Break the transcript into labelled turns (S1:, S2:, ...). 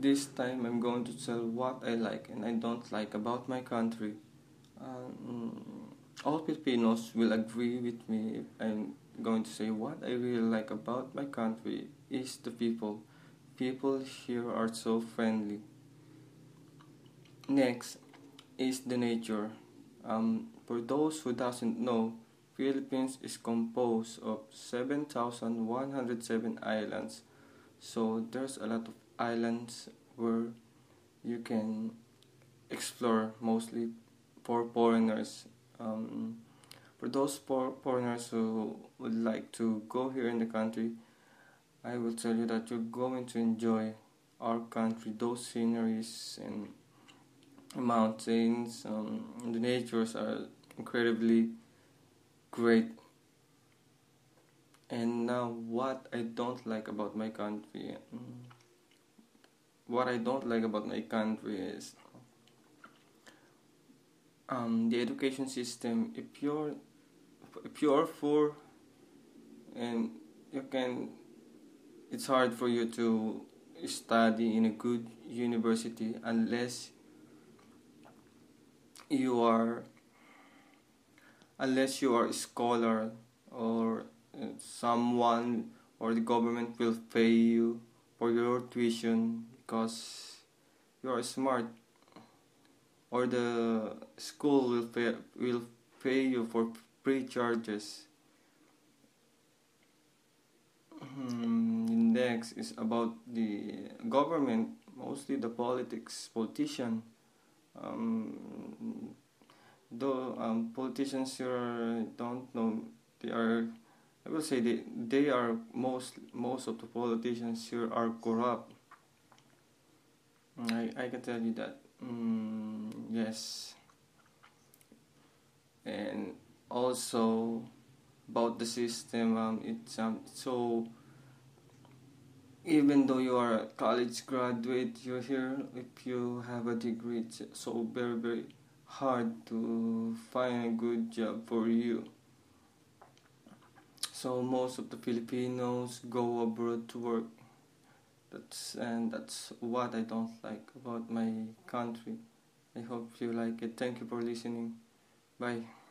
S1: This time I'm going to tell what I like and I don't like about my country. All Filipinos will agree with me if I'm going to say what I really like about my country is the people. People here are so friendly. Next is the nature. For those who doesn't know, Philippines is composed of 7,107 islands. So there's a lot of islands where you can explore, mostly for foreigners. For those foreigners who would like to go here in the country, I will tell you that you're going to enjoy our country, those sceneries and mountains. The natures are incredibly great. And now, what I don't like about my country. What I don't like about my country is the education system. If you're poor and you can, it's hard for you to study in a good university you are unless you are a scholar or someone or the government will pay you for your tuition because you are smart, or the school will pay you for pre-charges. Next is about the government, mostly the politician. um, though politicians here don't know, they are, I will say they are most of the politicians here are corrupt. I can tell you that. Yes. And also about the system, it's so even though you are a college graduate, you're here, if you have a degree, it's so very very hard to find a good job for you. So most of the Filipinos go abroad to work. That's what I don't like about my country. I hope you like it. Thank you for listening. Bye.